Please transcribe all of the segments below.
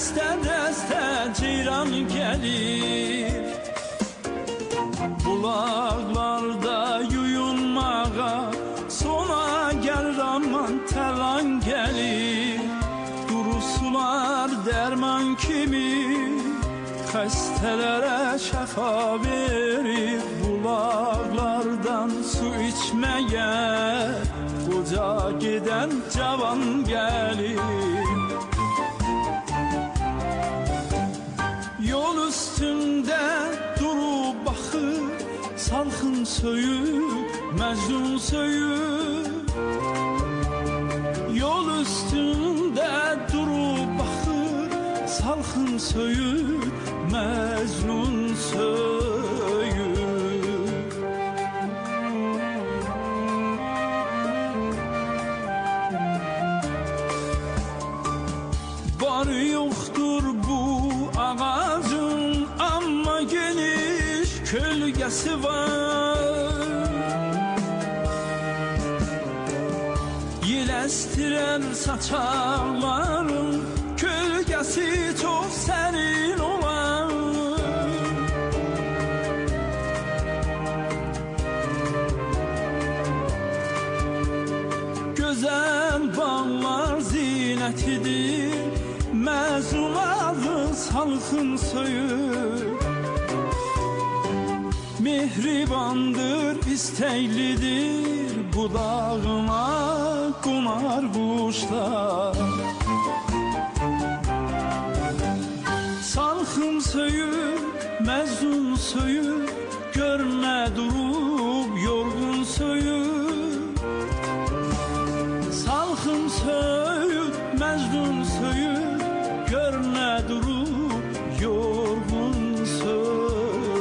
dəstə ceyran gəlir, bulaqlarda yuyunmağa sona gəlir aman təlan gəlir. Duru sular dərman kimi xəstələrə şəfa verir. Bulaqlardan su içməyə qoca gedən cavan gəlir. Yol üstündə durub baxır, salxın söyür, Məcnun söyür. Yol üstündə durub baxır, salxın söyür, Məcnun söyür. Var yoxdur bu ağacın, amma geniş kölgəsi var. Yel əstirən saçaqların kölgəsi çox sərin olar. Gözəl bağlar zinətidir, Məcnun adı salxın söyür. Mehribandır, istəklidir, budağına qonar quşlar. Salxın söyür, Məcnun söyür, görmə durub yorğun söyür. Salxın söyür, Məcnun söyür, görmə durub yorğun söyür.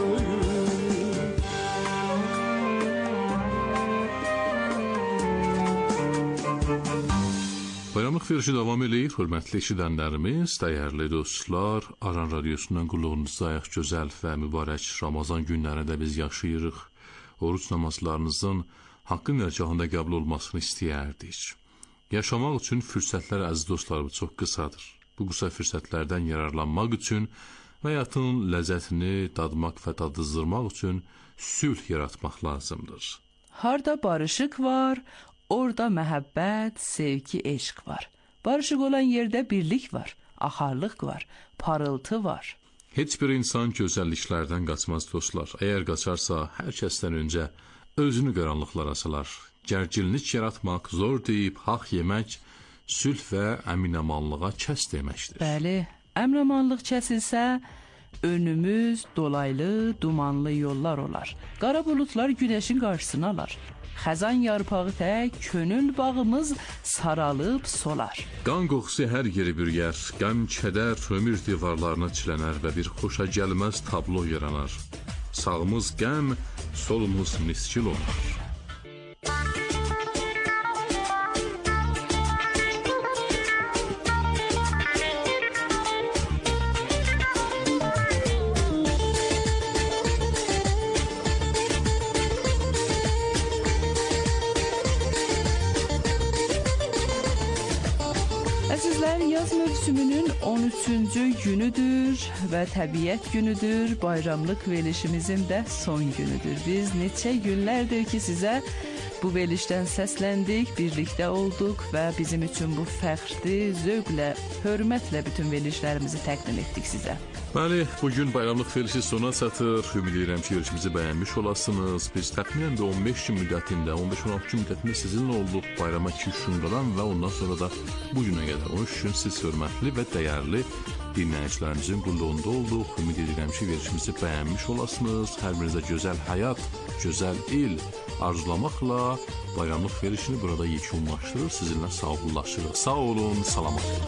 Bayramlıq verişi davam eləyir, hörmətli eşidənlərimiz, dəyərli dostlar. Aran Radiosundan qulluğunuzdayıq. Gözəl və mübarək Ramazan günlərində biz yaşayırıq. Oruç namazlarınızın haqqın dərgahında qəbul olmasını istəyərdik. Yaşamaq üçün fürsətlər, əziz dostlarım, çox qısadır. Bu qısa fürsətlərdən yararlanmaq üçün və həyatın ləzzətini dadmaq və dadızdırmaq üçün sülh yaratmaq lazımdır. Harda barışıq var, orada məhəbbət, sevgi, eşq var. Barışıq olan yerdə birlik var, axarlıq var, parıltı var. Heç bir insan gözəlliklərdən qaçmaz dostlar. Əgər qaçarsa, hər kəsdən öncə özünü qaranlıqlara salar. Gərginlik yaratmaq, zor deyib haqq yemək, sülh və əminamanlığa kəs deməkdir. Bəli, əminamanlıq kəsilsə, önümüz dolaylı, dumanlı yollar olar. Qara bulutlar günəşin qarşısını alar. Xəzan yarpağı tək, könül bağımız saralıb solar. Qan qoxusu hər yeri bürgər, qəm, kədər, ömür divarlarına çilənər və bir xoşa gəlməz tablo yaranar. Sağımız qəm, solumuz miskil olar. Əzizlər, yaz mövsümünün 13-cü günüdür və təbiət günüdür, bayramlıq verilişimizin də son günüdür. Biz neçə günlərdir ki sizə bu verilişdən səsləndik, birlikdə olduq və bizim üçün bu fəxrli, zövqlə, hörmətlə bütün verilişlərimizi təqdim etdik sizə. Bəli, bugün bayramlıq verilişi sona çatır. Ümid edirəm ki, verilişimizi bəyənmiş olasınız. Biz təxminən də 15 gün müddətində, 15-16 gün müddətində sizinlə olduq. Bayrama 2-3 gün qalan və ondan sonra da bu günə qədər 13 gün siz hörmətli və dəyərli dinləyicilərimizin qulluğunda olduq. Ümid edirəm ki, verilişimizi bəyənmiş olasınız. Hər birinizə gözəl həyat, gözəl il arzulamaqla bayramlıq verilişini burada yekunlaşdırır. Sizinlə sağollaşırıq. Sağ olun, salamat olun.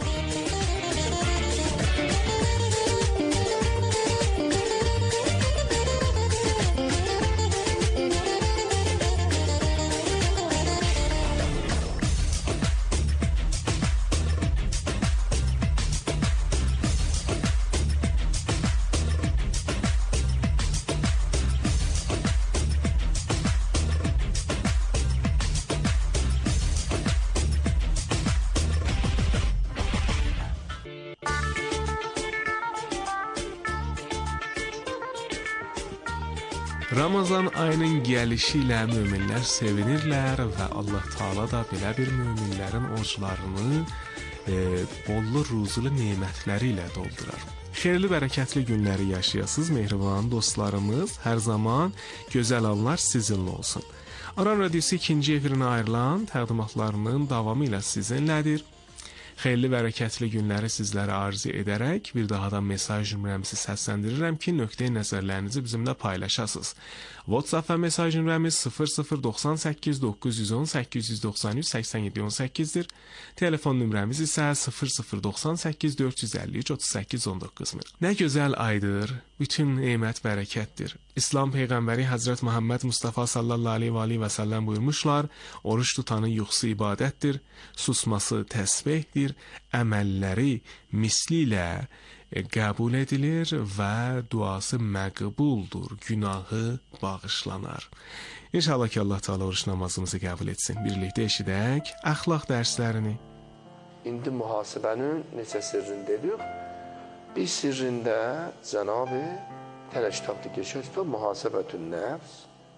Ramazan ayının gəlişi ilə möminlər sevinirlər və Allah Taala da belə bir möminlərin oruclarını bollu ruzulu nemətləri ilə doldurar. Xeyirli, bərəkətli günləri yaşayasınız mehriban dostlarımız. Hər zaman gözəl anlar sizinlə olsun. Aran Radiosu ikinci efirinə ayrılan təqdimatlarının davamı ilə sizinlədir. Xeyirli, bərəkətli günləri sizlərə arzu edərək bir daha da mesaj nömrəmizi səsləndirirəm ki, nöqteyi nəzərlərinizi bizimlə paylaşasınız. WhatsApp və mesaj nömrəmiz 0098 910 893 87 18-dir. Telefon nömrəmiz isə 0098 453 38 19. Nə gözəl aydır, bütün nemət bərəkətdir. İslam Peyğəmbəri Həzrət Muhammed Mustafa sallallahu aleyhi və səlləm buyurmuşlar, oruç tutanın yuxusu ibadətdir, susması təsbihdir, əməlləri misli ilə qəbul edilir və duası məqbuldur, günahı bağışlanar. İnşallah ki, Allah Teala oruç namazımızı qəbul etsin. Birlikdə eşidək əxlaq dərslərini. İndi mühasibənin neçə sirrini dedik. Bir sirrində Cənab-ı Tələ kitabda geçer kitab Muhasebetün Nəfs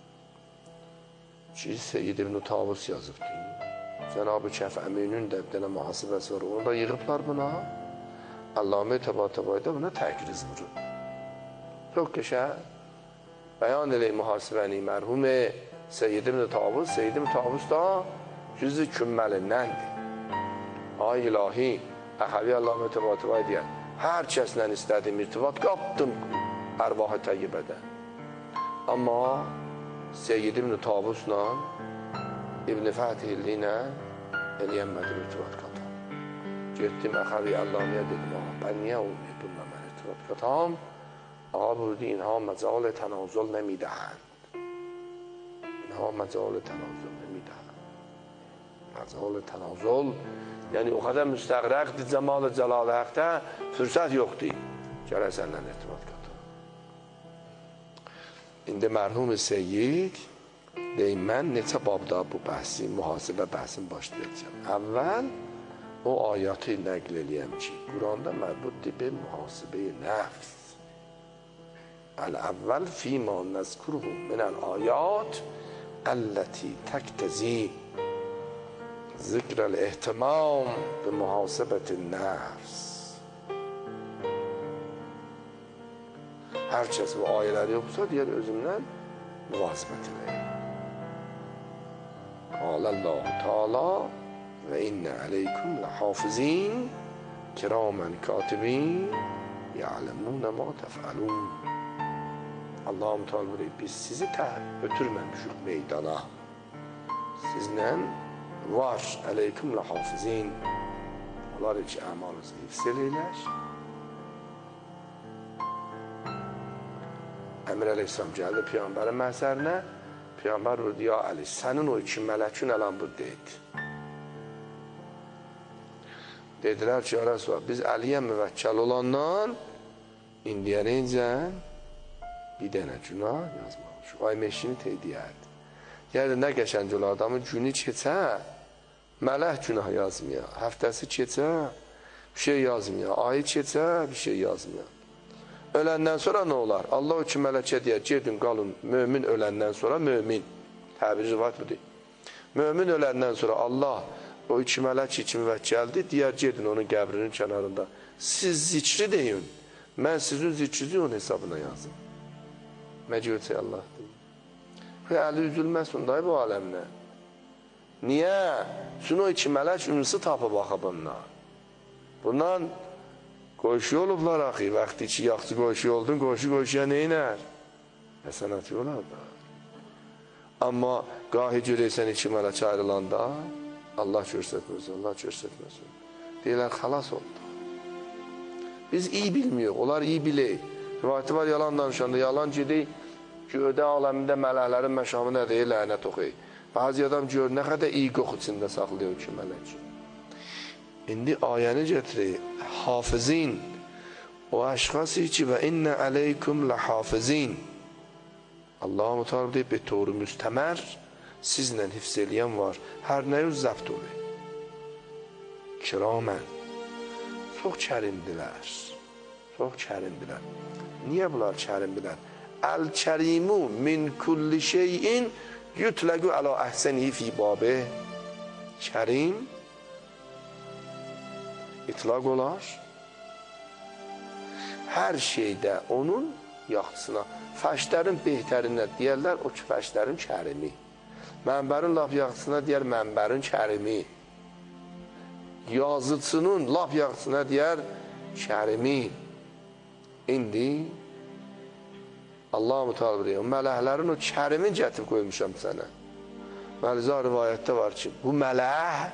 ki, Seyyid İbn-i Tavus yazıbdır. Cənab-ı Kəf Əminün də bir dənə mühasibəsi var. Onu da yığıblar buna. Allame Təbatəbayda buna təkriz vurur. Çok qəşəng bəyan eləyir mühasibəni mərhum Seyyid İbn-i Tavus. Seyyid İbn-i Tavus da cüz-i kümməlindəndir. Ay ilahi, Əhəvi Allame Təbatəbay deyər, hər kəslə istədiyim irtibat qapdım ərvah-ı təyyibədən. Amma Seyyid İbn-i Tavusla İbn-i Fətihilli ilə eləyənmədim irtibat qapdım. Getdim Əhəvi Allame'yə dedim, ben niye bununla mən irtibat qatam? Ağa buyurdu, inha məcal tənazül nəmidəhənd. İnha məcal tənazül nəmidəhənd. Məcal tənazül, yəni o qədər müstəqrəqdir Cəmal-ı Cəlal Həqdə, fürsət yoxdur. Gələk səndən irtibat qatam. İndi mərhum Seyyid deyim, mən neçə babda bu bəhsi, mühasibə bəhsin başlayacağım. Əvvəl o ayatı nəql eləyəm ki, Quranda mərbuddir bir mühasibə-i nəfs. Əl-əvvəl fîmə nəzkuruhu minəl-ayat əlləti təktəzi zikrəl-ehtimam bi mühasibə-i nəfs. Hər kəs bu ayələri yoxsa deyər özümdən müvazibət eləyəm. Qalallahu Teala ve inne aleykum lehafizin kiramen katibin ya'lemune ma tef'alun. Allah'ım Teala buyuruyor, biz sizi götürmemişik meydana. Sizle var aleykum lehafizin. Allah için amalınızı hifzeleyler. Əmir Əleyhisselam gəldi Peyğəmbərin məhzərinə. Peyğəmbər buyurdu, ya Əli, sənin o iki mələkün ələn bu deyildi. Dedilər ki, ya Resulallah, biz Əliyə müvəkkəl olandan indiyə neyincən bir dənə günah yazmamış. Ay meşini teydiyərdi. Yəni, nə qəşənc olar, adamın günü keçə, mələk günah yazmıyor. Həftəsi keçə, bir şey yazmıyor. Ayı keçə, bir şey yazmıyor. Öləndən sonra nə olar? Allah o ki mələkə deyər, gedin qalın, mömin öləndən sonra mömin. Təbiri rivayət budur. Mömin öləndən sonra Allah o iki mələk iki müvəkkəldir, deyər, gedin onun qəbrinin kənarında. Siz zikri deyin, mən sizin zikrinizi onun hesabına yazım. Məcüvəti Allah deyir. Və əli üzülməsin day bu aləmlə. Niyə? Çünki o iki mələk ünsi tapıb baxa bunlar. Bundan qoşu olublar axı, vaxtı ki, yaxçı qoşu oldun, qoşuya neynər? Həsənəti olar da. Amma qahi görəysən iki mələk ayrılanda, Allah göstərməsin, Allah göstərməsin. Deyirlər, xalas oldu. Biz iyi bilmiyoruz, onlar iyi bilir. Rivayəti var, yalan danışanda, yalan gedək, göydə aləmində mələklərin məşamına deyir, lənət oxuyur. Bazı adam gör, nə qədər iyi qox içində saxlıyor ki, mələk. İndi ayəni getirir, hafizin, o əşxası ki, və innə əleykum ləhafizin. Allah-u Teala deyib, bir toru müstəmər, sizlə hifz eləyən var, hər nəyi zəbt olur. Kiramən, çox kərimdilər, çox kərimdilər. Niyə bunlar kərimdilər? El-kərimu min kulli şeyin yutləqu əla əhsənihi fi babı. Kərim itlaq olar hər şeydə onun yaxşısına. Fəşlərin behətərinə deyərlər o ki, fəşlərin kərimi. Mənbərin lap yaxşısına deyər mənbərin kərimi. Yazıcının lap yaxşısına deyər kərimi. İndi Allah-u Teala deyir, mələklərin o kərimin gətirib qoymuşam sənə. Məlizə rivayətdə var ki, bu mələk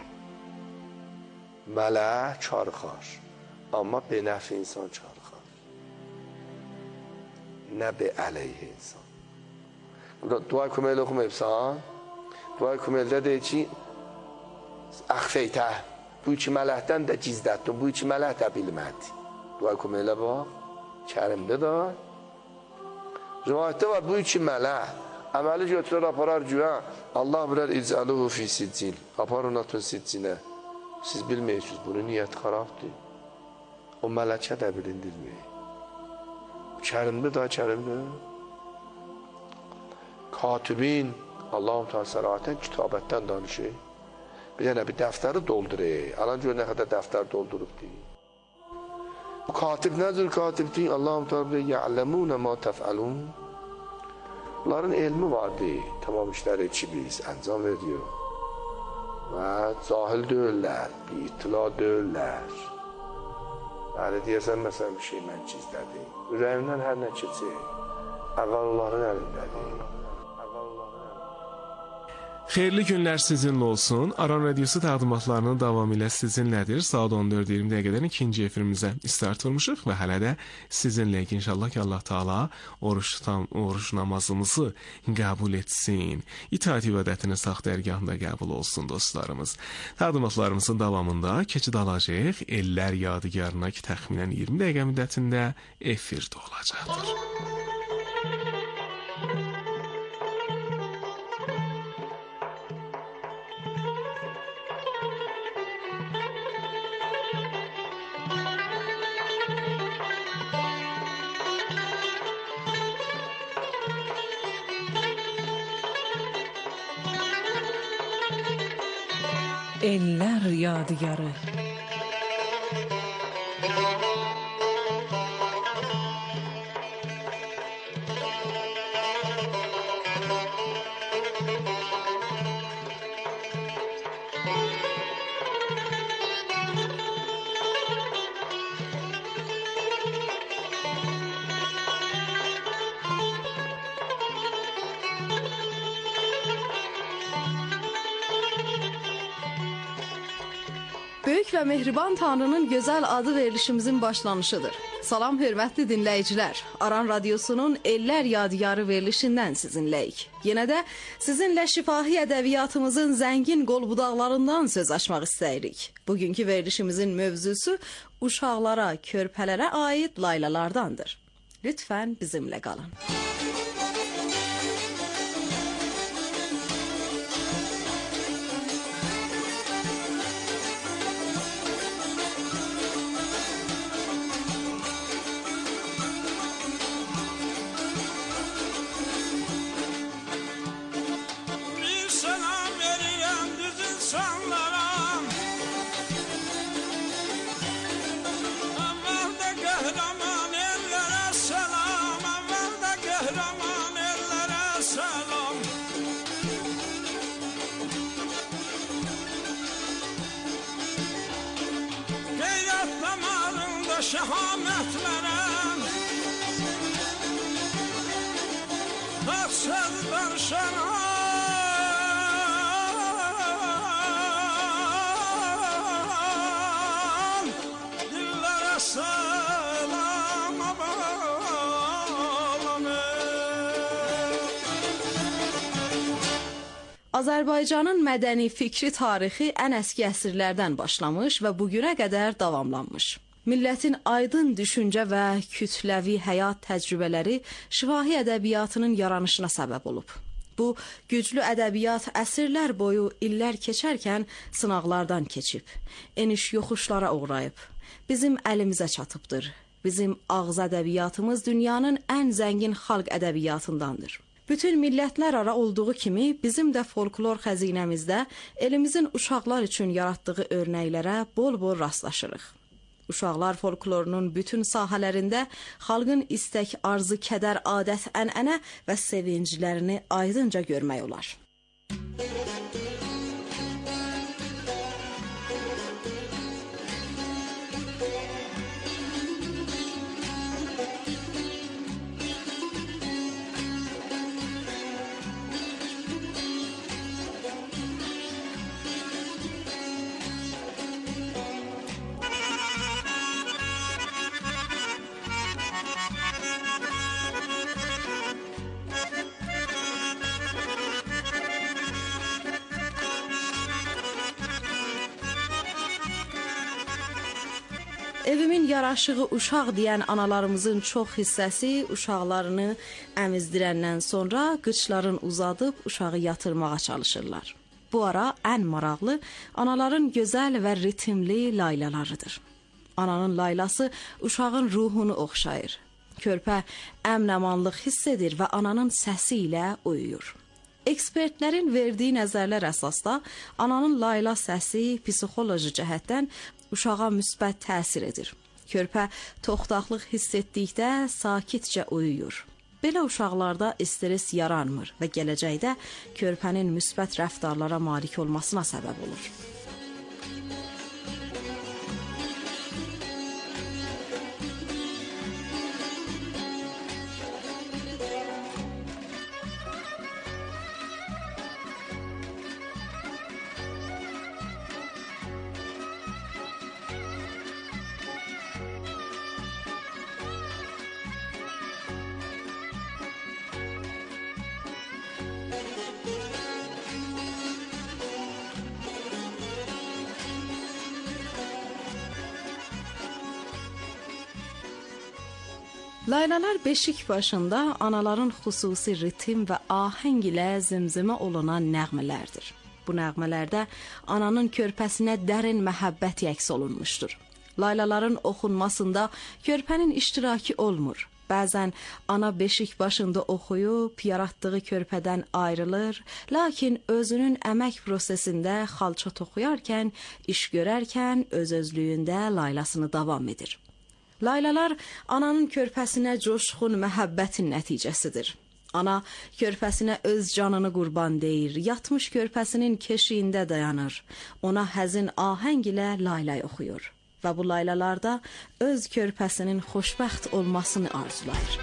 karxar, amma benəfi insan karxar. Nə be əleyhi insan. Duay Kumeyli oxumayıbsan, Duay Kumeylidə deyir ki, əxfeytə, bu iki mələkdən də gizlətdin, bu iki mələk də bilmədi. Duay Kumeylidə bax, kərimdə də. Rivayətdə var, bu iki mələk əməli götürər, aparar güya, Allah birər icəluhu fi siccin, apar ona tün siccinə. Siz bilməyirsiniz, bunun niyyət xarabdır. O mələkə də bilindirməyir. Kərimdir da, kərimdir. Katibin, Allah-u Teala sərahətən kitabətdən danışır. Bir dənə bir dəftəri doldurur. Alan gör nə qədər dəftər doldurub deyir. Bu katib nədir katibdir? Allah-u Teala deyir, ya'ləmunə ma təfəlun. Bunların elmi vardır. Tamam işləri ki biz əncam ediyor. Və cahil deyirlər, bir itila deyirlər. Yəni deyəsən, məsələn, bir şey mən gizlədim. Ürəyimdən hər nə keçir, əvvəl onların əlindədir. Xeyirli günlər sizinlə olsun. Aran Radiosu təqdimatlarının davamı ilə sizinlədir. Saat 14:20 dəqiqədən ikinci efirimizə start vurmuşuq və hələ də sizinləyik. İnşallah ki, Allah Taala oruç namazımızı qəbul etsin. İtaat ibadətini sağ dərgahında qəbul olsun dostlarımız. Təqdimatlarımızın davamında keçid alacağıq. Ellər yadigarına ki, təxminən 20 dəqiqə müddətində efirdə olacaqdır. Ellər yadigarı. Böyük və mehriban Tanrının gözəl adı verilişimizin başlanışıdır. Salam hörmətli dinləyicilər. Aran Radiosunun Ellər Yadigarı verilişindən sizinləyik. Yenə də sizinlə şifahi ədəbiyyatımızın zəngin qol-budaqlarından söz açmaq istəyirik. Bugünkü verilişimizin mövzusu uşaqlara, körpələrə aid laylalardandır. Lütfən bizimlə qalın. Şehamet veren Taksızdan şeran Dillere selam bağlanır. Azərbaycanın mədəni fikri tarixi ən əski əsrlərdən başlamış və bugünə qədər davamlanmış. Millətin aydın düşüncə və kütləvi həyat təcrübələri şifahi ədəbiyyatının yaranışına səbəb olub. Bu, güclü ədəbiyyat əsrlər boyu illər keçərkən sınaqlardan keçib, eniş yoxuşlara uğrayıb, bizim əlimizə çatıbdır. Bizim ağız ədəbiyyatımız dünyanın ən zəngin xalq ədəbiyyatındandır. Bütün millətlər ara olduğu kimi bizim də folklor xəzinəmizdə elimizin uşaqlar üçün yaratdığı örnəklərə bol-bol rastlaşırıq. Uşaqlar folklorunun bütün sahələrində xalqın istək, arzu, kədər, adət, ənənə və sevinclərini aydınca görmək olar. Evimin yaraşığı uşaq deyən analarımızın çox hissəsi uşaqlarını əmizdirəndən sonra qıçların uzadıb uşağı yatırmağa çalışırlar. Bu ara ən maraqlı anaların gözəl və ritmli laylalarıdır. Ananın laylası uşağın ruhunu oxşayır. Körpə əmn-amanlıq hiss edir və ananın səsi ilə uyuyur. Ekspertlərin verdiyi nəzərlər əsasda ananın layla səsi psixoloji cəhətdən uşağa müsbət təsir edir. Körpə toxtaqlıq hiss etdikdə sakitcə uyuyur. Belə uşaqlarda stres yaranmır və gələcəkdə körpənin müsbət rəftarlara malik olmasına səbəb olur. Laylalar beşik başında anaların xüsusi ritm və ahəng ilə zimzimə olunan nəğmələrdir. Bu nəğmələrdə ananın körpəsinə dərin məhəbbət əks olunmuşdur. Laylaların oxunmasında körpənin iştirakı olmur. Bəzən ana beşik başında oxuyub, yaratdığı körpədən ayrılır, lakin özünün əmək prosesində xalça toxuyarkən, iş görərkən öz-özlüyündə laylasını davam edir. Laylalar ananın körpəsinə coşqun məhəbbətin nəticəsidir. Ana körpəsinə öz canını qurban deyir, yatmış körpəsinin keşiyində dayanır. Ona həzin ahəng ilə laylay oxuyur və bu laylalarda öz körpəsinin xoşbəxt olmasını arzulayır.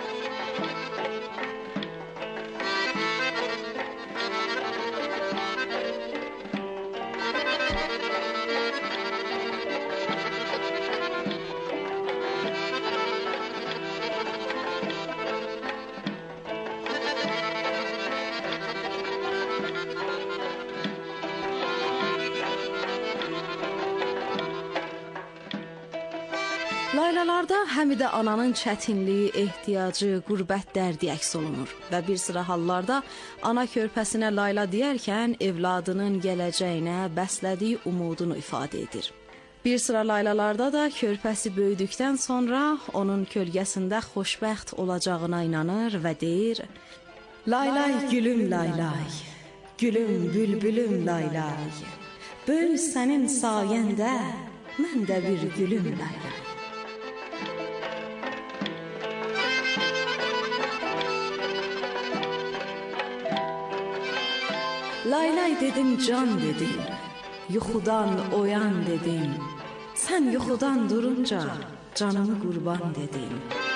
Laylalarda həm də ananın çətinliyi, ehtiyacı, qürbət dərdi əks olunur və bir sıra hallarda ana körpəsinə layla deyərkən evladının gələcəyinə bəslədiyi umudunu ifadə edir. Bir sıra laylalarda da körpəsi böyüdükdən sonra onun kölgəsində xoşbəxt olacağına inanır və deyir: Laylay gülüm laylay, gülüm bülbülüm laylay, böy sənin sayəndə mən də bir gülüm laylay. Laylay dedim can dedim, yuxudan oyan dedim, sən yuxudan durunca canımı qurban dedim.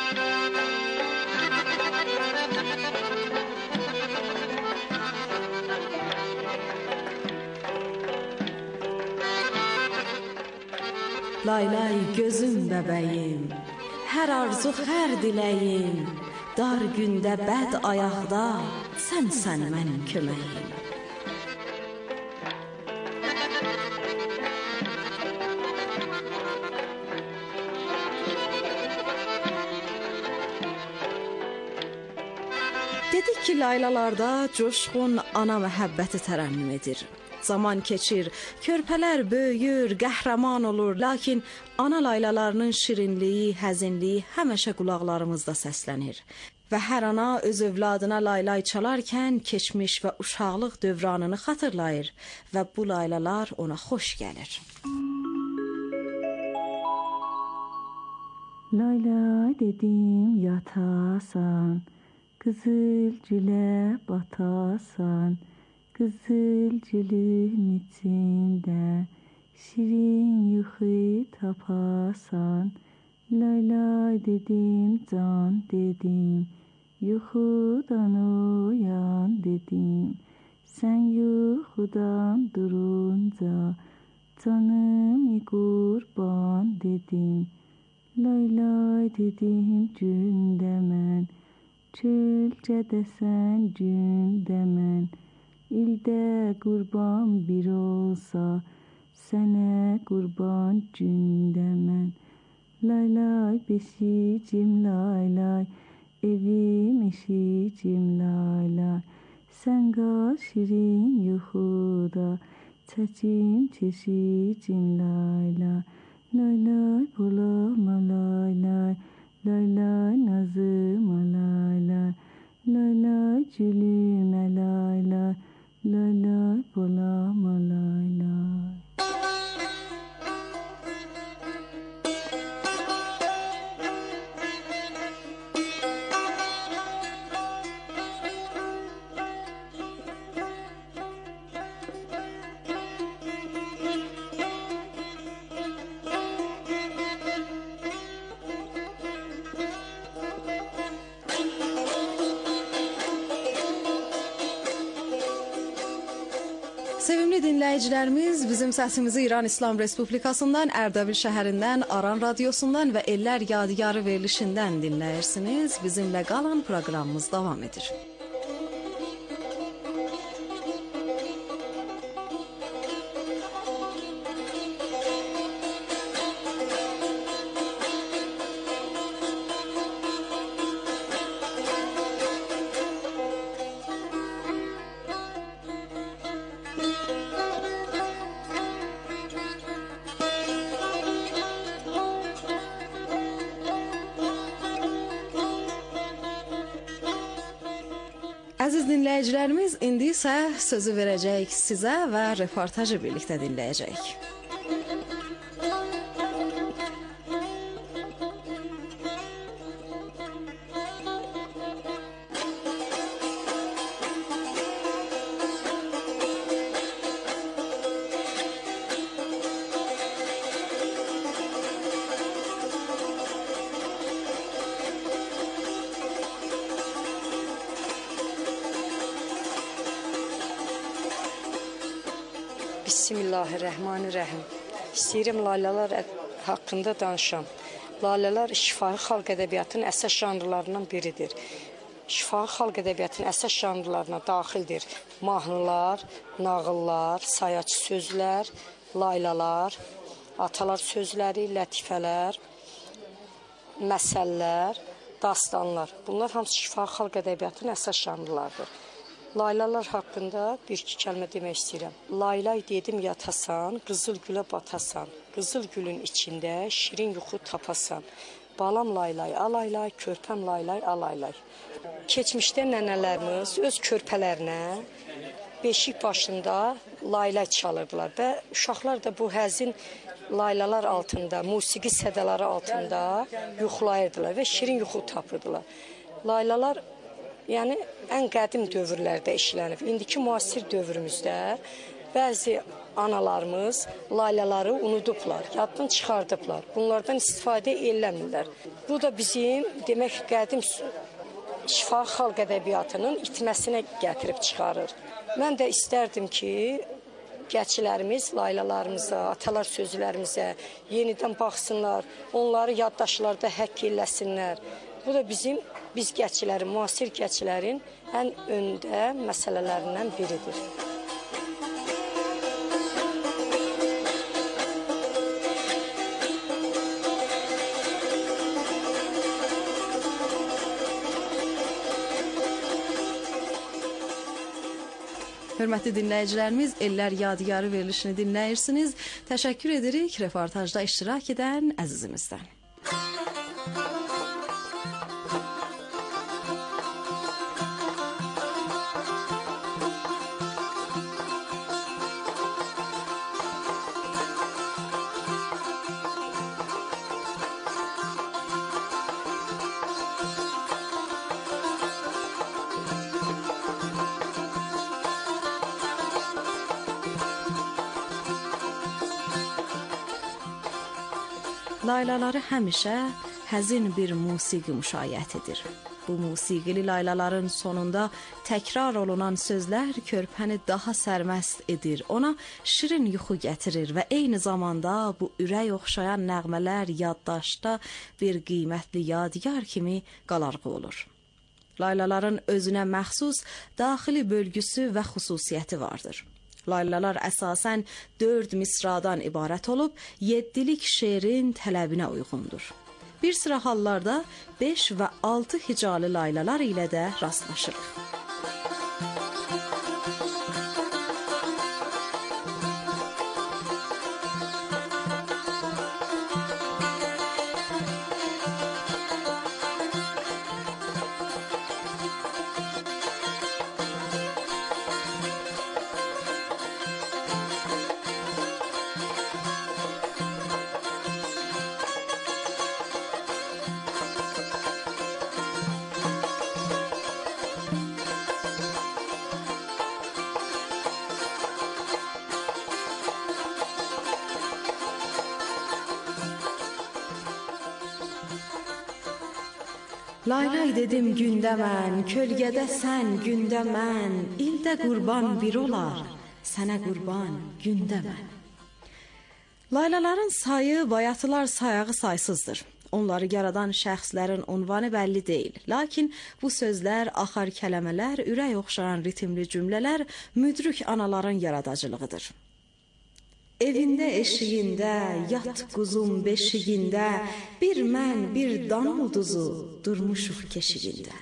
Laylay gözüm bəbəyim, hər arzu, hər diləyim, dar gündə bəd ayaqda sənsən mənim köməyim. Dedik ki, laylalarda coşqun ana məhəbbəti tərənnüm edir. zaman keçir, körpələr böyüyür, qəhrəman olur, lakin ana laylalarının şirinliyi, həzinliyi həmişə qulaqlarımızda səslənir. Və hər ana öz övladına laylay çalarkən keçmiş və uşaqlıq dövranını xatırlayır və bu laylalar ona xoş gəlir. Laylay dedim yatasan, qızıl gülə batasan, qızıl gülün içində şirin yuxu tapasan. Laylay dedim can dedim, yuxudan uyan dedim. Sən yuxudan durunca canımı qurban dedim. Laylay dedim gündə mən, çölcədə sən gündə mən. İldə qurban bir olsa, sənə qurban gündə mən. Laylay beşicim laylay, evim eşicim laylay. Sən qal şirin yuxuda, çəkim çeşicim laylay. Laylay bolama laylay, laylay nazıma laylay. Laylay gülümə laylay, laylay bolama laylay. Sevimli dinləyicilərimiz, bizim səsimizi İran İslam Respublikasından, Ərdəbil şəhərindən, Aran radiosundan və Ellər Yadigarı verilişindən dinləyirsiniz. Bizimlə qalan proqramımız davam edir. Əziz dinləyicilərimiz, indi isə sözü verəcəyik sizə və reportajı birlikdə dinləyəcəyik. Bismillahirrahmanirrahim. İstəyirəm laylalar haqqında danışam. Laylalar şifahi xalq ədəbiyyatının əsas janrlarından biridir. Şifahi xalq ədəbiyyatının əsas janrlarına daxildir mahnılar, nağıllar, sayaçı sözlər, laylalar, atalar sözləri, lətifələr, məsəllər, dastanlar. Bunlar hamısı şifahi xalq ədəbiyyatının əsas janrlarıdır. Laylalar haqqında bir-iki kəlmə demək istəyirəm. Laylay dedim yatasan, qızıl gülə batasan. Qızıl gülün içində şirin yuxu tapasan. Balam laylay, alaylay, körpəm laylay, alaylay. Keçmişdə nənələrimiz öz körpələrinə beşik başında laylay çalırdılar və uşaqlar da bu həzin laylalar altında, musiqi sədələri altında yuxulayırdılar və şirin yuxu tapırdılar. Laylalar yəni ən qədim dövrlərdə işlənib. İndiki müasir dövrümüzdə bəzi analarımız laylaları unudublar, yaddan çıxardıblar. Bunlardan istifadə eləmirlər. Bu da bizim demək qədim şifahi xalq ədəbiyyatının itməsinə gətirib çıxarır. Mən də istərdim ki, gəncilərimiz laylalarımıza, atalar sözlərimizə yenidən baxsınlar, onları yaddaşlarda həkk eləsinlər. Bu da biz gəncilərin, müasir gəncilərin ən öndə məsələlərindən biridir. Hörmətli dinləyicilərimiz, Ellər Yadigarı verilişini dinləyirsiniz. Təşəkkür edirik reportajda iştirak edən əzizimizdən. Laylaları həmişə həzin bir musiqi müşayiət edir. Bu musiqili laylaların sonunda təkrar olunan sözlər körpəni daha sərməst edir, ona şirin yuxu gətirir və eyni zamanda bu ürək oxşayan nəğmələr yaddaşda bir qiymətli yadigar kimi qalarğı olur. Laylaların özünə məxsus daxili bölgüsü və xüsusiyyəti vardır. Laylalar əsasən 4 misradan ibarət olub, 7-lik şeirin tələbinə uyğundur. Bir sıra hallarda 5 və 6 hicalı laylalar ilə də rastlaşırıq. Laylay dedim gündə mən, kölgədə sən, gündə mən, ildə qurban bir olar, sənə qurban gündə mən. Laylaların sayı bayatılar sayağı saysızdır. Onları yaradan şəxslərin unvanı bəlli deyil. Lakin bu sözlər, axar kələmələr, ürək oxşayan ritmli cümlələr müdrik anaların yaradacılığıdır. Evində eşiyində, yat quzum beşiyində, bir mən, bir dan ulduzu durmuşuq keşiyində.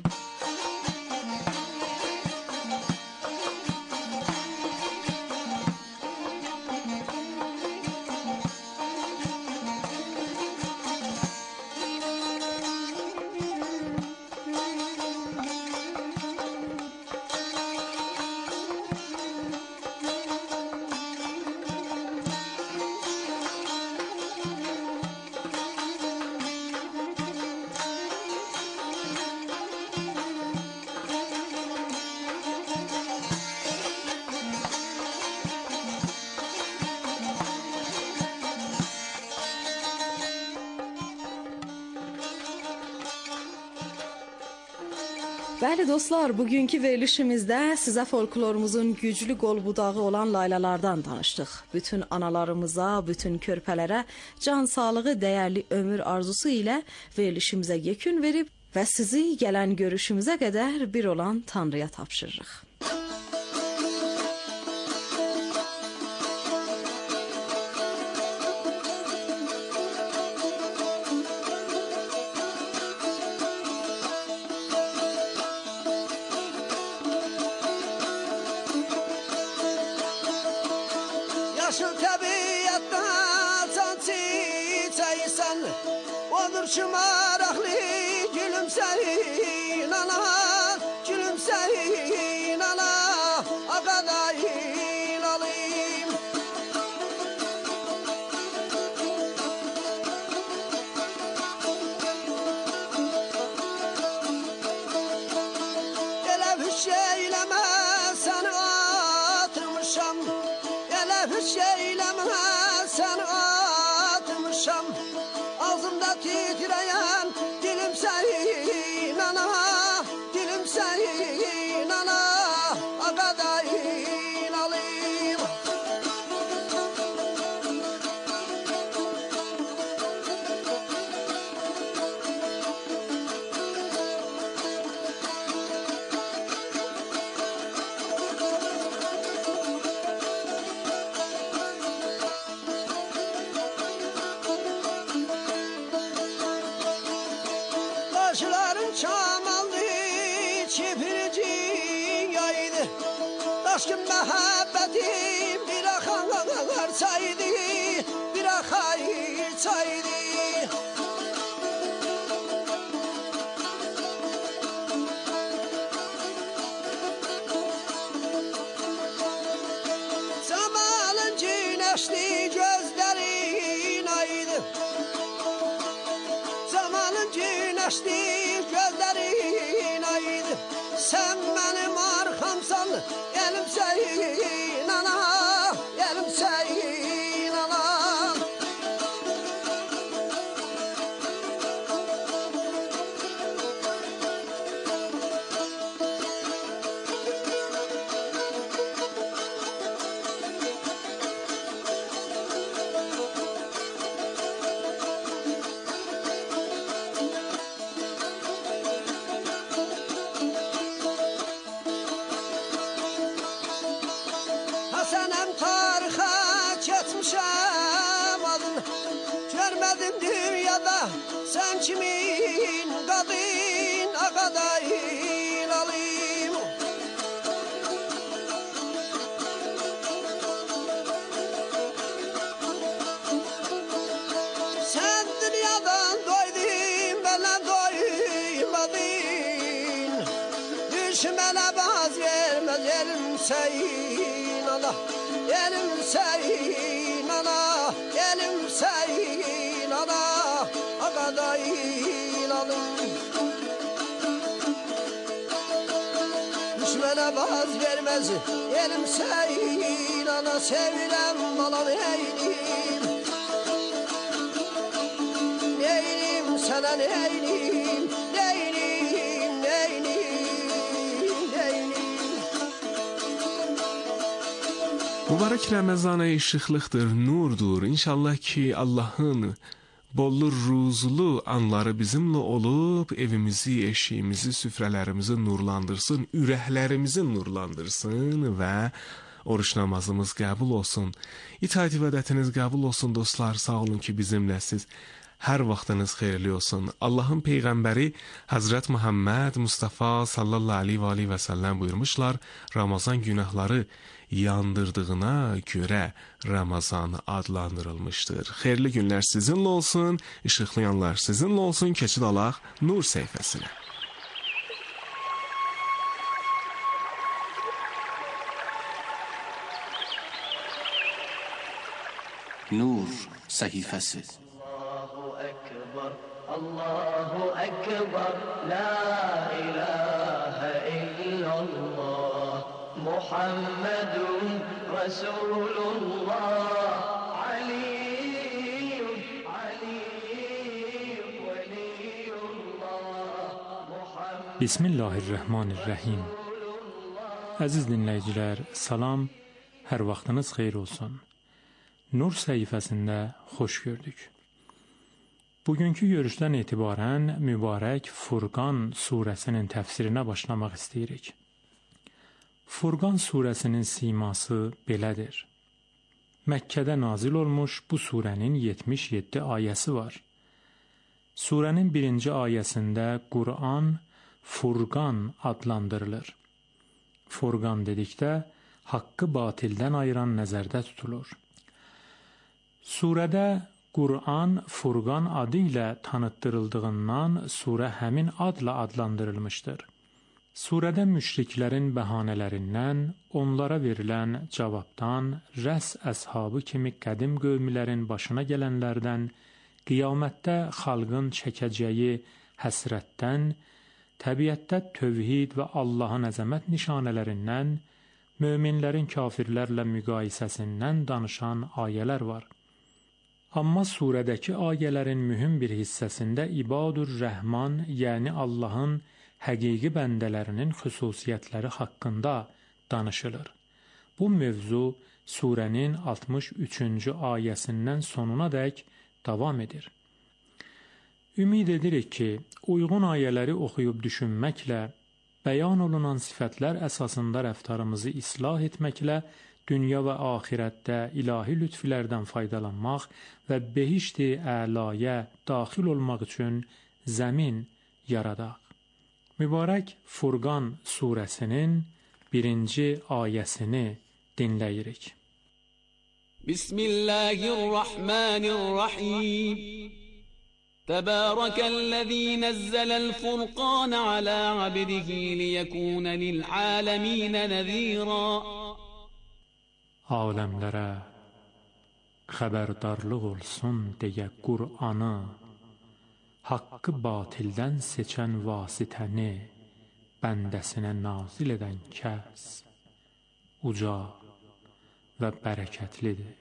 Bəli dostlar, bugünkü verilişimizdə sizə folklorumuzun güclü qolbudağı olan laylalardan danışdıq. Bütün analarımıza, bütün körpələrə can sağlığı, dəyərli ömür arzusu ilə verilişimizə yekun verib və sizi gələn görüşümüzə qədər bir olan Tanrıya tapşırırıq. Yaşıl təbiyyətdə can çiçəyisən, olur ki maraqlı gülümsəyin ana, gülümsəyin ana, ağadayın alayım. Elə bir şeyləmə səni atmışam, şeyləmə səni atmışam, ağzımda titrəyən gülümsəyin ana, gülümsəyin ana, ağadayın alayım. Daşların çamallı çipiricin yaydı, aşkım məhəbbətim bir axar çaydı, bir axar çaydı. Zamanın güneşli gözlerin aydı, zamanın güneşli gözlerin aydı. Sen benim arkamsan, elim senin ana, elim senin ana. Hasanım tarihe geçmişem adını, görmedim dünyada sen kimin kadın akadayın alayım. Sen dünyadan doydun, benden doymadın. Düşmene baz vermez elim senin ana, elim senin ana, elim senin ana, akadayın alım. Düşmene baz vermez elim senin ana, sevilen balam eynim. Neynim sana neynim, neynim, neynim, neynim. Mübarək Ramazan-ı işıqlıqdır, nurdur. İnşallah ki Allah'ın bollu ruzulu anları bizimle olub, evimizi, eşiğimizi, süfrələrimizi nurlandırsın, ürəklərimizi nurlandırsın və oruç namazımız qəbul olsun. İtaat ibadətiniz qəbul olsun dostlar, sağ olun ki bizimləsiz. Hər vaxtınız xeyirli olsun. Allahın Peyğəmbəri Həzrət Muhammed Mustafa sallallahu aleyhi və səlləm buyurmuşlar, Ramazan günahları yandırdığına görə Ramazan adlandırılmışdır. Xeyirli günlər sizinlə olsun, işıqlayanlar sizinlə olsun, keçid alaq Nur səhifəsinə. Nur səhifəsi. Allahu Ekber, la ilahe illallah, Muhammedun Resulullah, Aliyyun, Aliyyun, Veliyullah, Muhammed. Bismillahirrahmanirrahim. Əziz dinləyicilər, salam, hər vaxtınız xeyir olsun. Nur səhifəsində xoş gördük. Bugünkü görüşdən etibarən mübarək Furqan surəsinin təfsirinə başlamaq istəyirik. Furqan surəsinin siması belədir. Məkkədə nazil olmuş bu surənin 77 ayəsi var. Surənin 1-ci ayəsində Qur'an Furqan adlandırılır. Furqan dedikdə haqqı batildən ayıran nəzərdə tutulur. Surədə Qur'an Furqan adı ilə tanıtdırıldığından surə həmin adla adlandırılmışdır. Surədə müşriklərin bəhanələrindən, onlara verilən cavabdan, rəs əshabı kimi qədim qövmlərin başına gələnlərdən, qiyamətdə xalqın çəkəcəyi həsrətdən, təbiətdə tövhid və Allahın əzəmət nişanələrindən, möminlərin kafirlərlə müqayisəsindən danışan ayələr var. Amma surədəki ayələrin mühüm bir hissəsində İbadur Rəhman, yəni Allahın həqiqi bəndələrinin xüsusiyyətləri haqqında danışılır. Bu mövzu surənin 63-cü ayəsindən sonunadək davam edir. Ümid edirik ki, uyğun ayələri oxuyub düşünməklə, bəyan olunan sifətlər əsasında rəftarımızı islah etməklə, dünya və axirətdə ilahi lütflərdən faydalanmaq və behişt-i əlaya daxil olmaq üçün zəmin yaradaq. Mübarək Furqan surəsinin birinci ayəsini dinləyirik. Bismillahirrahmanirrahim. Təbərəkəl-ləzî nəzzələl-furqan alə abdihi liyəkûnə lil'aləmînə nəzîrā. Aləmlərə xəbərdarlıq olsun deyə Qur'anı, haqqı batildən seçən vasitəni bəndəsinə nazil edən kəs uca və bərəkətlidir.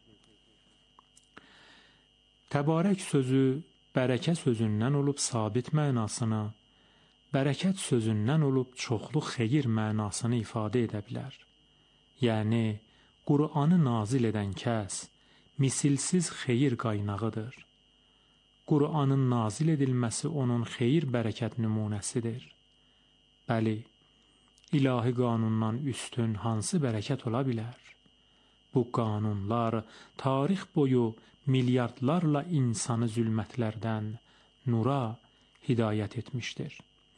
Təbarək sözü bərəkə sözündən olub sabit mənasını, bərəkət sözündən olub çoxlu xeyir mənasını ifadə edə bilər. Yəni, Qur'anı nazil edən kəs misilsiz xeyir qaynağıdır. Qur'anın nazil edilməsi onun xeyir bərəkət nümunəsidir. Bəli, ilahi qanundan üstün hansı bərəkət ola bilər? Bu qanunlar tarix boyu milyardlarla insanı zülmətlərdən nura hidayət etmişdir.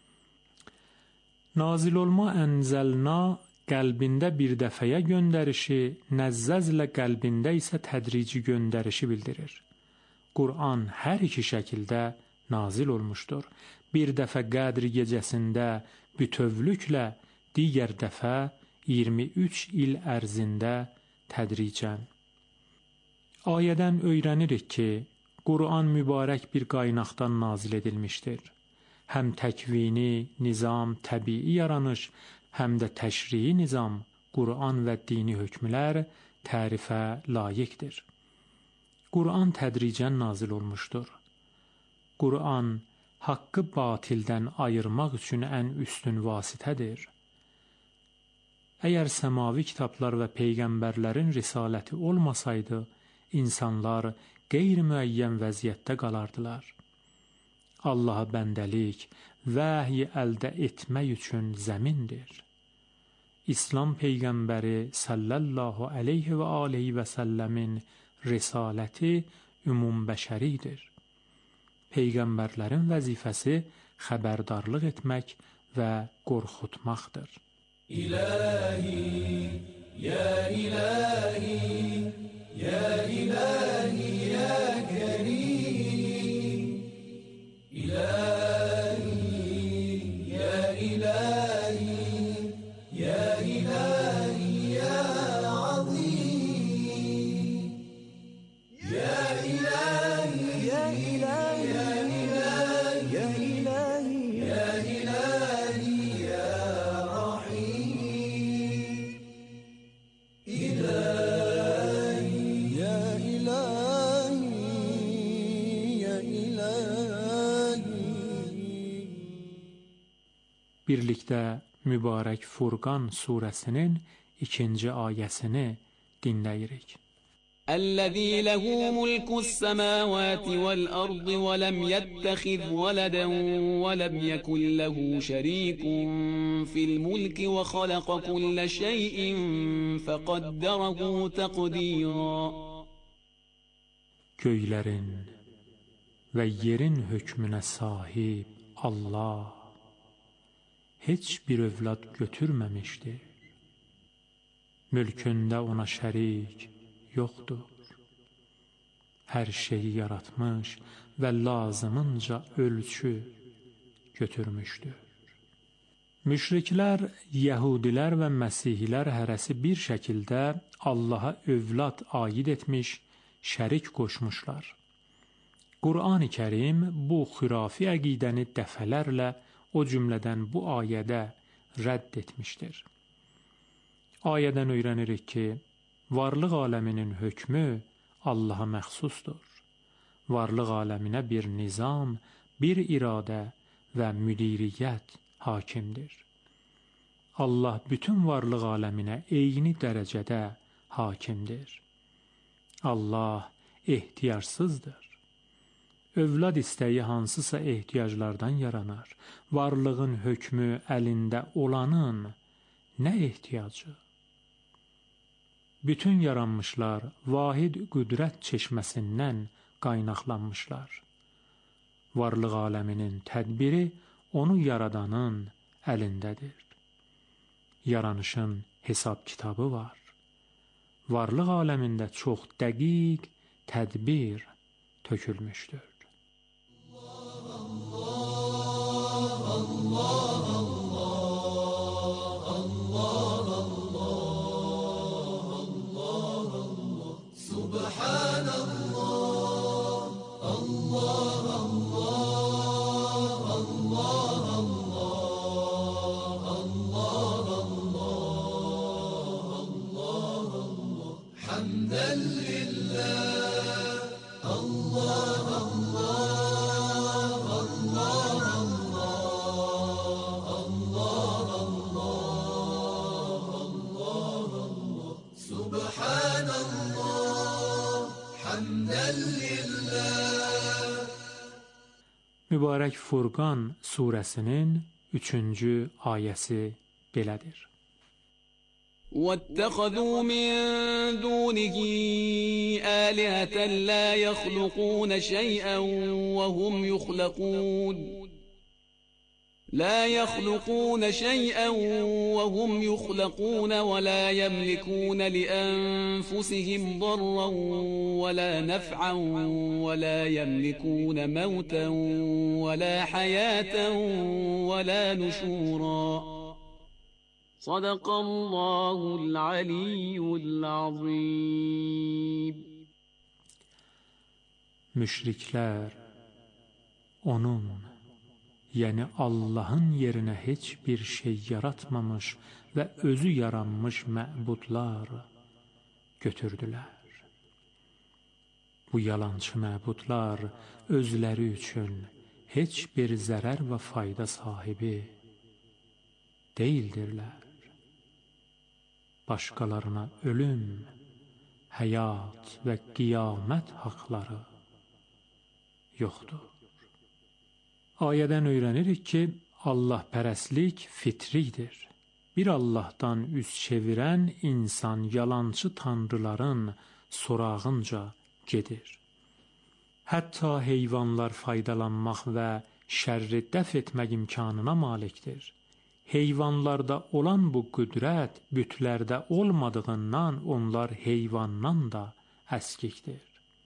Nazil olma ənzəlna qəlbində bir dəfəyə göndərişi, nəzzəzlə qəlbində isə tədrici göndərişi bildirir. Qur'an hər iki şəkildə nazil olmuşdur. Bir dəfə Qədr gecəsində bütövlüklə, digər dəfə 23 il ərzində tədricən. Ayədən öyrənirik ki, Qur'an mübarək bir qaynaqdan nazil edilmişdir. Həm təkvini, nizam, təbii yaranış, həm də təşrii nizam, Qur'an və dini hökmlər tərifə layiqdir. Qur'an tədricən nazil olmuşdur. Qur'an haqqı batildən ayırmaq üçün ən üstün vasitədir. Əgər səmavi kitablar və peyğəmbərlərin risaləti olmasaydı, insanlar qeyri-müəyyən vəziyyətdə qalardılar. Allaha bəndəlik, vəhy əldə etmək üçün zəmindir. İslam peyğəmbəri sallallahu aleyhi və aleyhi və səlləmin risaləti ümumbəşəridir. Peyğəmbərlərin vəzifəsi xəbərdarlıq etmək və qorxutmaqdır. İlahi, ya ilahi, ya ilahi, ya kerim. İlahi, ya ilahi, ya ilahi, ya azim. Ya ilahi, ya ilahi, ya ilahi, ya ilahi, ya ilahi, ya rahim. İlahi, ya ilahi, ya ilahi. Birlikdə mübarək Furqan surəsinin 2-ci ayəsini dinləyirik. الذي له ملك السماوات والأرض ولم يتخذ ولدا ولم يكن له شريك في الملك وخلق كل شيء فقدره تقديرا. Göylərin və yerin hökmünə sahib Allah heç bir övlad götürməmişdir. Mülkündə ona şərik yoxdur. Hər şeyi yaratmış və lazımınca ölçü götürmüşdür. Müşriklər, Yəhudilər və Məsihilər hərəsi bir şəkildə Allaha övlad aid etmiş, şərik qoşmuşlar. Qur'an-ı Kərim bu xürafi əqidəni dəfələrlə, o cümlədən bu ayədə rədd etmişdir. Ayədən öyrənirik ki, varlıq aləminin hökmü Allaha məxsusdur. Varlıq aləminə bir nizam, bir iradə və müdiriyyət hakimdir. Allah bütün varlıq aləminə eyni dərəcədə hakimdir. Allah ehtiyacsızdır. Övlad istəyi hansısa ehtiyaclardan yaranar. Varlığın hökmü əlində olanın nə ehtiyacı? Bütün yaranmışlar vahid qüdrət çeşməsindən qaynaqlanmışlar. Varlıq aləminin tədbiri onu yaradanın əlindədir. yaranışın hesab kitabı var. Varlıq aləmində çox dəqiq tədbir tökülmüşdür. Mübarək Furqan surəsinin 3-cü ayəsi belədir. واتخذوا من دونه آلهة لا يخلقون شيئا وهم يخلقون ولا يملكون لأنفسهم ضرا ولا نفعا ولا يملكون موتا ولا حياة ولا نشورا صدق الله العلي العظيم. Müşriklər onun, yəni Allahın yerinə heç bir şey yaratmamış və özü yaranmış məbudlar götürdülər. Bu yalançı məbudlar özləri üçün heç bir zərər və fayda sahibi deyildirlər. Başqalarına ölüm, həyat və qiyamət haqları yoxdur. Ayədən öyrənirik ki, Allahpərəstlik fitridir. Bir Allahdan üz çevirən insan yalançı tanrıların sorağınca gedir. Hətta heyvanlar faydalanmaq və şərri dəf etmək imkanına malikdir. Heyvanlarda olan bu qüdrət bütlərdə olmadığından onlar heyvandan da əskikdir.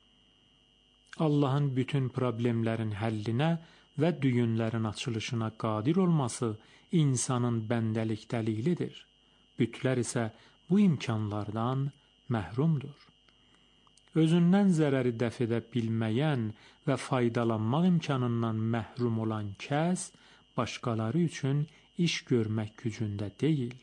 Allahın bütün problemlərin həllinə və düyünlərin açılışına qadir olması insanın bəndəlik dəlilidir. Bütlər isə bu imkanlardan məhrumdur. Özündən zərəri dəf edə bilməyən və faydalanmaq imkanından məhrum olan kəs başqaları üçün iş görmək gücündə deyil.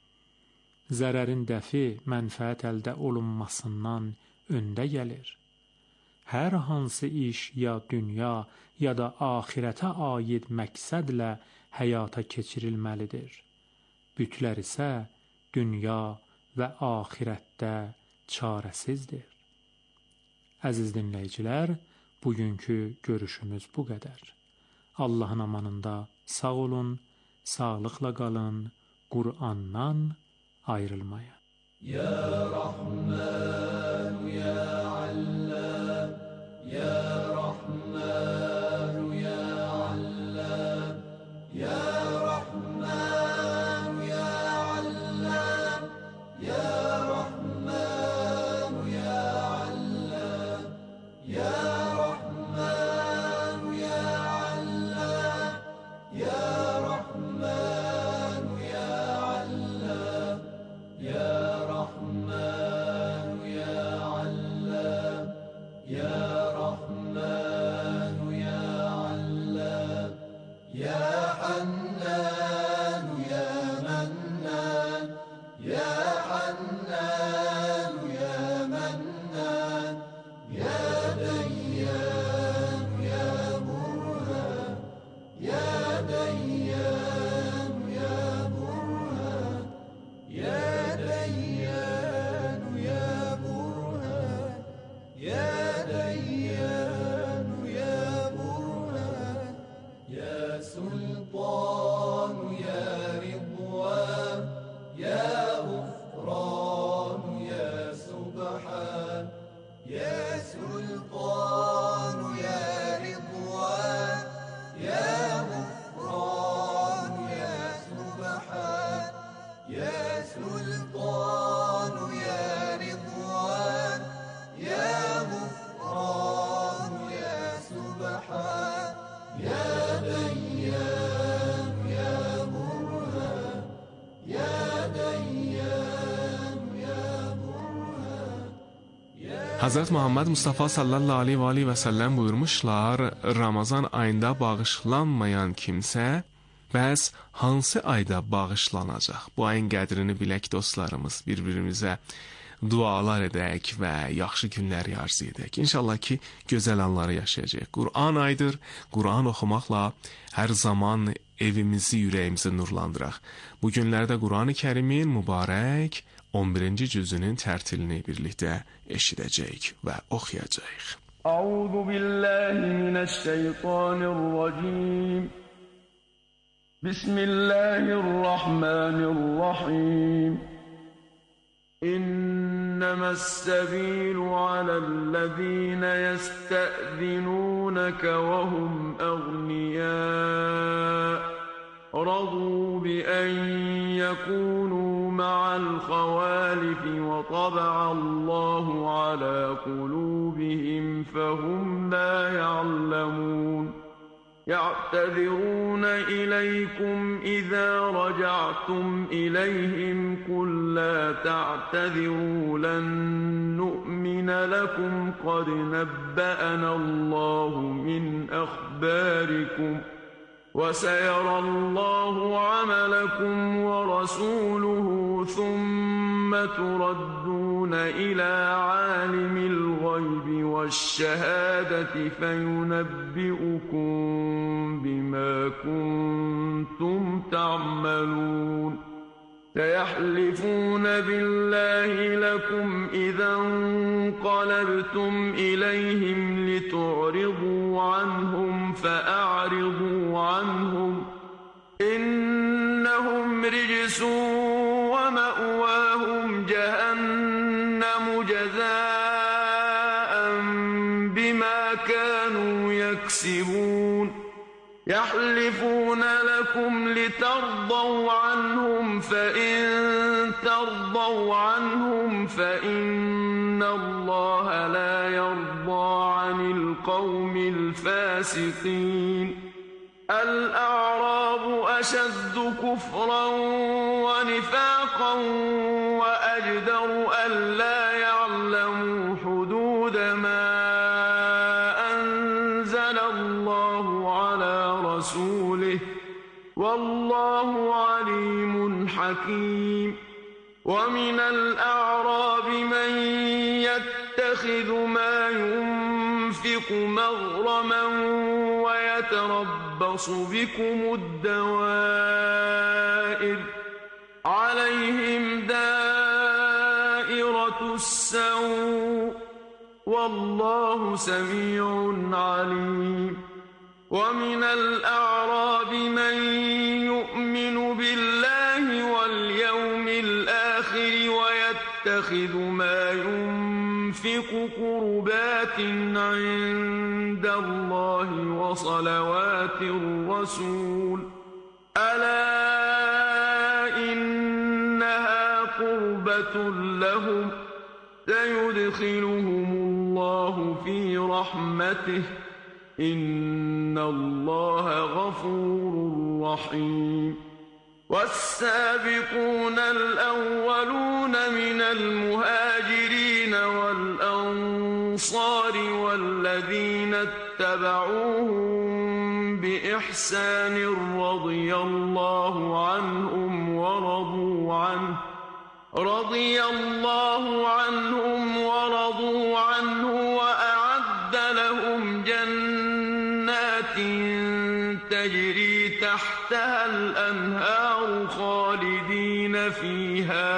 Zərərin dəfi mənfəət əldə olunmasından öndə gəlir. Hər hansı iş ya dünya ya da axirətə aid məqsədlə həyata keçirilməlidir. Bütlər isə dünya və axirətdə çarəsizdir. Əziz dinləyicilər, bugünkü görüşümüz bu qədər. Allahın amanında sağ olun, sağlıqla qalın, Qur'andan ayrılmayın. Ya Rahman, ya Allam, ya Rahman, ya Allam, ya Rahman, ya Allam, ya Rahman, ya Allam, ya Rahman, ya Allam, ya Rahman, ya Allam, ya Rahman, ya Allam, ya Rahman, ya Allam, ya Hannan, ya Mannan, ya Hannan, ya Mannan, ya Dayyan, ya Burhan, ya Dayyan, ya Burhan, ya Dayyan, ya Burhan, ya Dayyan, ya Burhan, ya Sultan, ya Ridwan, ya Ghufran, ya Subhan, ya Sultan, ya Ridwan, ya Ghufran, ya Subhan, ya Hazret Muhammed Mustafa sallallahu aleyhi ve sellem buyurmuşlar, Ramazan ayında bağışlanmayan kimsə bəs hansı ayda bağışlanacaq? Bu ayın qədrini bilək dostlarımız, bir-birimizə dualar edək və yaxşı günlər arzu edək. İnşallah ki, gözəl anları yaşayacaq. Qur'an aydır, Qur'an oxumaqla hər zaman evimizi, ürəyimizi nurlandıraq. Bu günlərdə Qur'an-ı Kərimin mübarək 11-ci cüzünün tərtilini birlikdə eşidəcəyik və oxuyacağıq. Əuzu billahi minəşşeytanirracim. Bismillahirrahmanirrahim. إنما السبيل على الذين يستأذنونك وهم أغنياء رضوا بأن يكونوا مع الخوالف وطبع الله على قلوبهم فهم لا يعلمون يعتذرون إليكم إذا رجعتم إليهم قل لا تعتذروا لن نؤمن لكم قد نبأنا الله من أخباركم وسيرى الله عملكم ورسوله ثم تردون إلى عالم الغيب والشهادة فينبئكم بما كنتم تعملون سيحلفون بالله لكم إذا انقلبتم إليهم لتعرضوا عنهم فأعرضوا عنهم إنهم رجس ومأواهم جهنم جزاء بما كانوا يكسبون يحلفون لكم لترضوا عنهم فإن ترضوا عنهم فإن الله لا يرضى عن القوم الفاسقين الأعراب أشد كفرا ونفاقا وأجدر ألا يعلموا حدود ما أنزل الله على رسوله والله عليم حكيم ومن الأعراب من يتخذ ما ينفق مغرما ويتربص بكم الدوائر عليهم دائرة السوء والله سميع عليم ومن الأعراب من يؤمن بالله واليوم الآخر ويتخذ ما ينفق قربات عند الله وصلوات الرسول ألا إنها قربة لهم سيدخلهم الله في رحمته إن الله غفور رحيم والسابقون الأولون من المهاجرين والأنصار والذين اتبعوهم بإحسان رضي الله عنهم ورضوا عنه وأعد لهم جنات تجري تحتها الأنهار خالدين فيها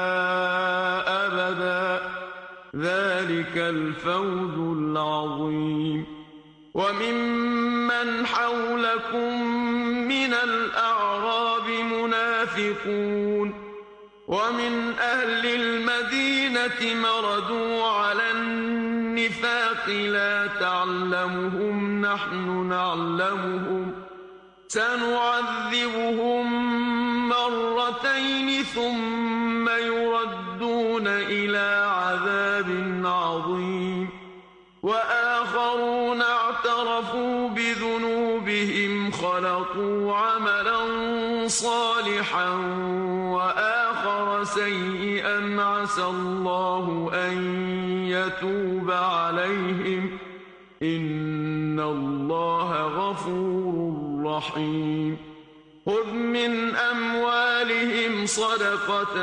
أبدا ذلك الفوز العظيم وممن حولكم من الأعراب منافقون ومن أهل المدينة مردوا على النفاق لا تعلمهم نحن نعلمهم سنعذبهم مرتين ثم يردون إلى عذاب عظيم وآخرون اعترفوا بذنوبهم خلقوا عملا صالحا وآخر سيئا عسى الله أن يتوب عليهم إن الله غفور رحيم خذ من أموالهم صدقة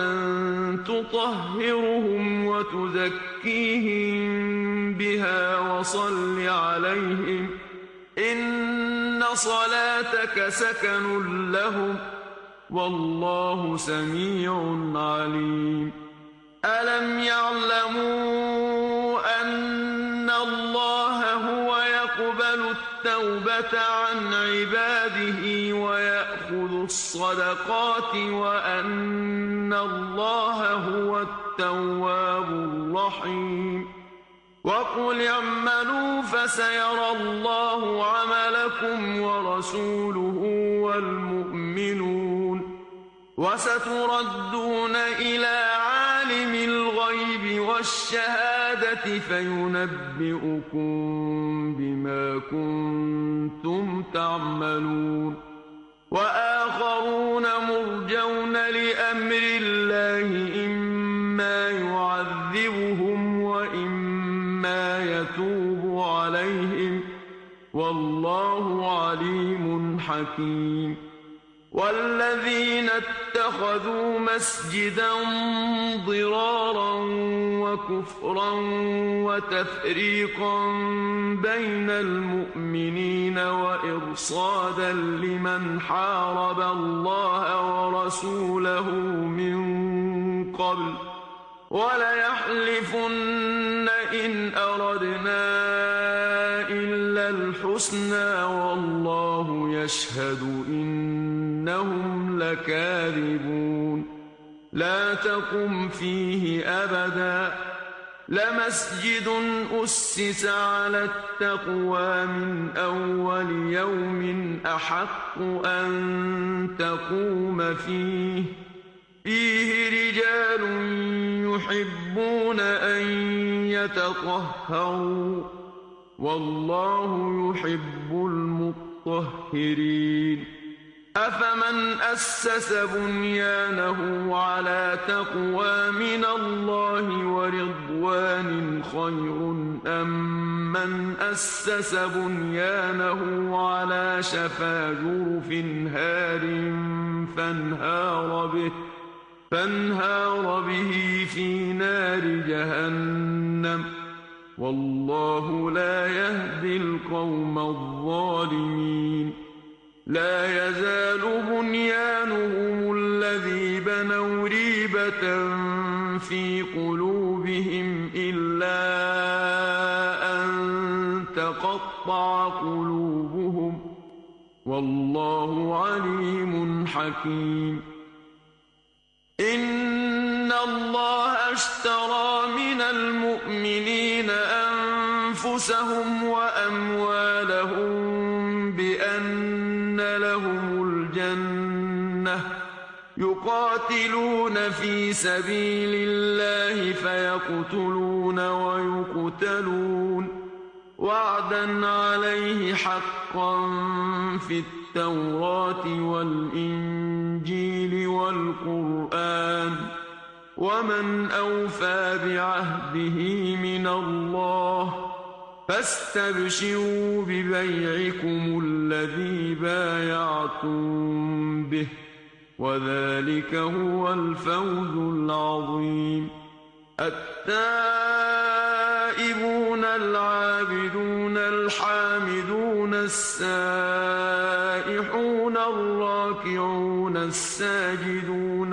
تطهرهم وتزكيهم بها وصل عليهم إن صلاتك سكن لهم والله سميع عليم ألم يعلموا أن الله هو يقبل التوبة عن عباده ويأخذ الصدقات وأن الله هو التواب الرحيم وقل اعملوا فسيرى الله عملكم ورسوله والمؤمنون وستردون إلى عالم الغيب والشهادة فينبئكم بما كنتم تعملون وآخرون مرجون لأمر الله إما يعذبهم وإما يتوب عليهم والله عليم حكيم والذين اتخذوا مسجدا ضرارا وكفرا وتفريقا بين المؤمنين وإرصادا لمن حارب الله ورسوله من قبل وليحلفن إن أردنا إلا الحسنى والله يشهد إنهم لكاذبون لا تقم فيه أبدا لمسجد أسس على التقوى من أول يوم أحق أن تقوم فيه رجال يحبون أن يتطهروا والله يحب المطهرين أفمن أسس بنيانه على تقوى من الله ورضوان خير أم من أسس بنيانه على شفا جرف هار فانهار به في نار جهنم والله لا يهدي القوم الظالمين لا يزال بنيانهم الذي بنوا ريبة في قلوبهم إلا أن تقطع قلوبهم والله عليم حكيم إن الله اشترى من المؤمنين أنفسهم وأموالهم بأن لهم الجنة يقاتلون في سبيل الله فيقتلون ويقتلون وعدا عليه حقا في التوراة والإنجيل والقرآن ومن أوفى بعهده من الله فاستبشروا ببيعكم الذي بايعتم به وذلك هو الفوز العظيم التائبون العابدون الحامدون السائحون الراكعون الساجدون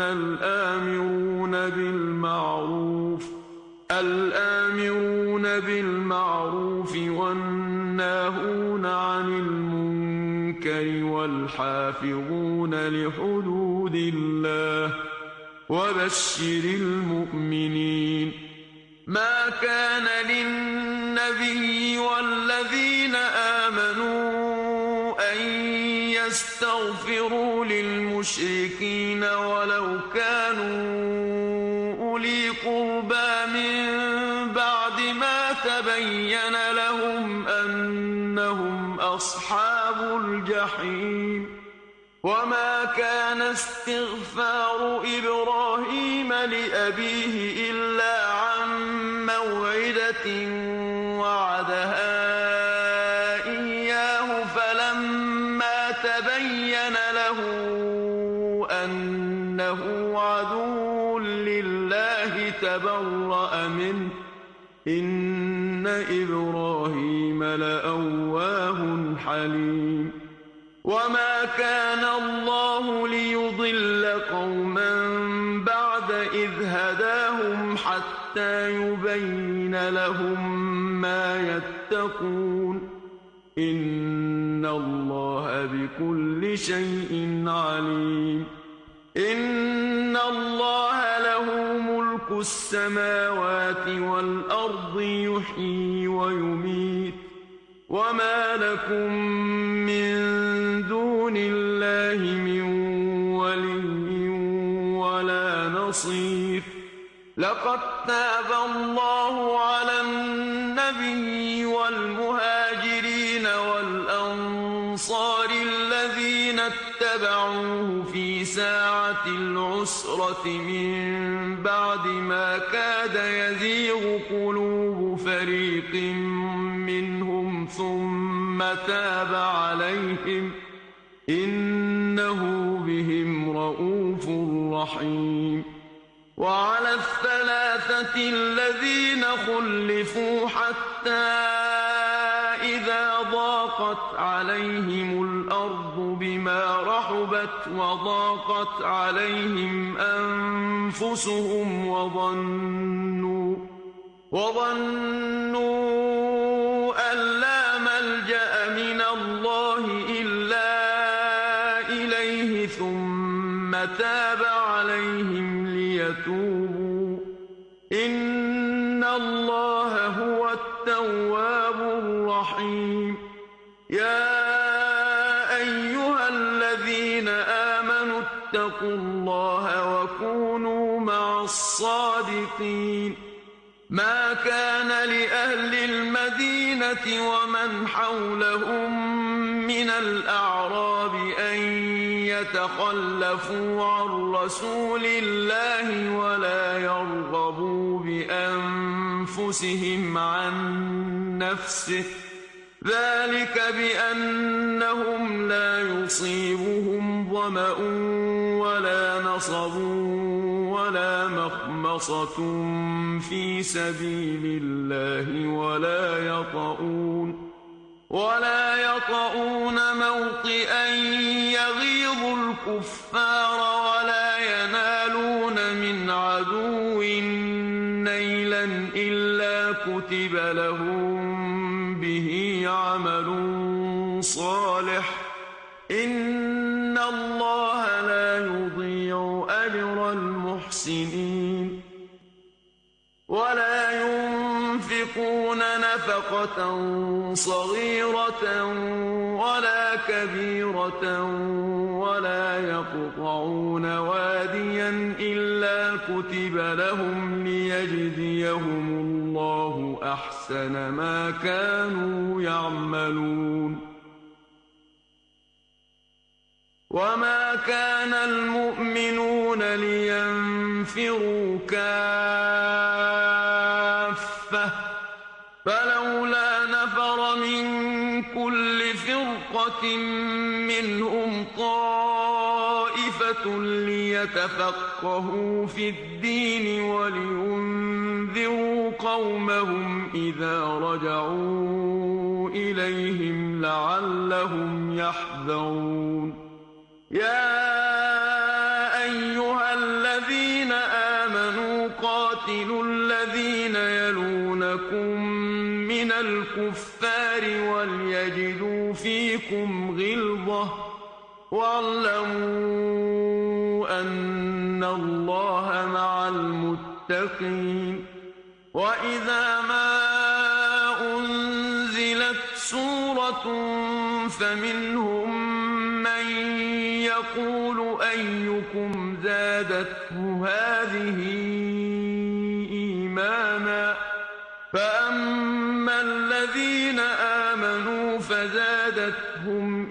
الآمرون بالمعروف والناهون عن المنكر والحافظون لحدود الله وبشر المؤمنين ما كان للنبي والذين آمنوا أن يستغفروا للمشركين ولو كانوا أولي قربى من بعد ما تبين لهم أنهم أصحاب الجحيم وما كان استغفار إبراهيم لأبيه إلا عن موعدة وعدها إياه فلما تبين له أنه عدو لله تبرأ منه إن إبراهيم لأواه حليم وما كان الله ليضل قوما بعد إذ هداهم حتى يبين لهم ما يتقون إن الله بكل شيء عليم إن الله له ملك السماوات والأرض يحيي ويميت وما لكم من دون الله من ولي ولا نصير لقد تاب الله على النبي والمهاجرين والأنصار الذين اتبعوه في ساعة العسرة من بعد ما كاد يزيغ قلوب فريق منهم ثم تاب عليهم إنه بهم رؤوف رحيم وعلى الثلاثة الذين خلفوا حتى إذا ضاقت عليهم الأرض بما رحبت وضاقت عليهم أنفسهم وظنوا أن لا ملجأ من الله إلا إليه ثم تاب عليهم ليتوبوا إن الله هو التواب الرحيم يا أيها الذين آمنوا اتقوا الله وكونوا مع الصادقين ما كان لأهل المدينة ومن حولهم من الأعراب أن يتخلفوا عن رسول الله ولا يرغبوا بأنفسهم عن نفسه ذلك بأنهم لا يصيبهم ظمأ ولا نصب ولا مخمصة في سبيل الله ولا يطؤون موطئا يغيظ الكفار ولا ينالون من عدو نيلا إلا كتب لهم به عمل صالح إن الله لا يضيع أجر المحسنين ولا ينفقون نفقة صغيرة ولا كبيرة ولا يقطعون واديا إلا كتب لهم ليجزيهم الله أحسن ما كانوا يعملون وما كان المؤمنون لينفروا كافة فلولا نفر من كل فرقة منهم طائفة ليتفقهوا في الدين ولينذروا قومهم إذا رجعوا إليهم لعلهم يحذرون يا أيها الذين آمنوا قاتلوا الذين يلونكم من الكفار وليجدوا فيكم غلظة واعلموا أن الله مع المتقين وإذا ما أنزلت سورة فمنهم من يقول أيكم زادته هذه إيمانا فأما الذين آمنوا فزادتهم